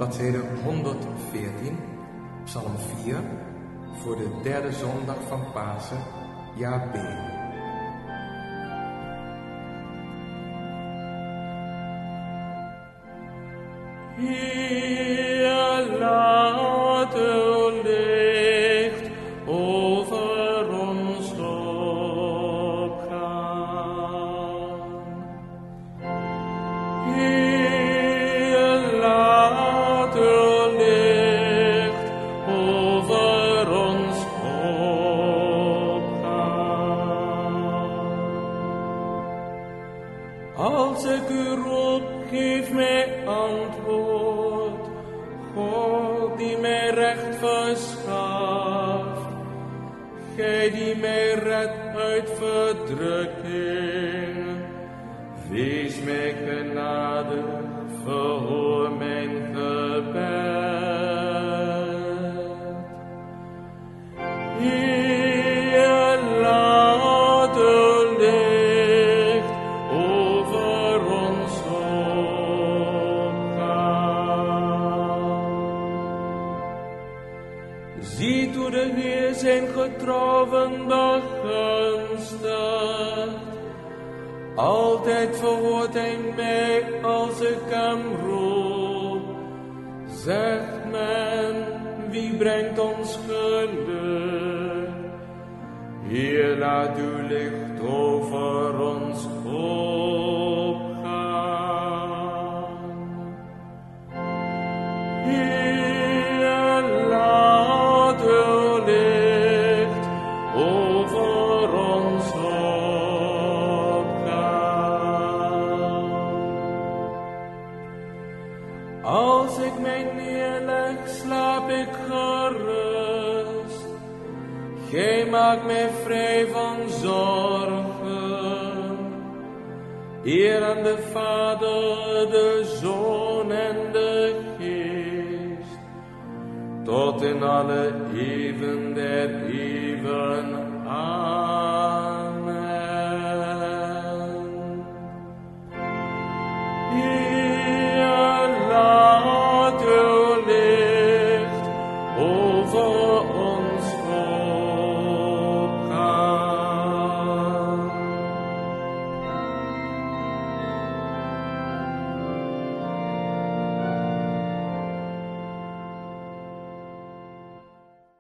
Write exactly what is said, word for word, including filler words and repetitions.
bladzijde honderdveertien, psalm vier, voor de derde zondag van Pasen, jaar B. Heer, laat uw licht over ons opgaan. Heer, laat uw licht over ons opgaan. Als ik u roep, geef mij antwoord, God die mij recht verschaft, Gij die mij redt uit verdrukking, wees mij genadig, verhoor mijn gebed. Heer, laat uw licht over ons opgaan. Ziet hoe de Heer zijn getrouwen begunstigt. Altijd verhoort hij mij als ik hem roep. Zegt men, wie brengt ons geluk? Heer, laat uw licht over ons opgaan. Heer, laat uw licht over ons opgaan. Als ik mij neerleg, slaap ik gerust. Gij maakt mij vrij van zorgen. Eer aan de Vader, de Zoon en de Geest, tot in alle eeuwen der eeuwen.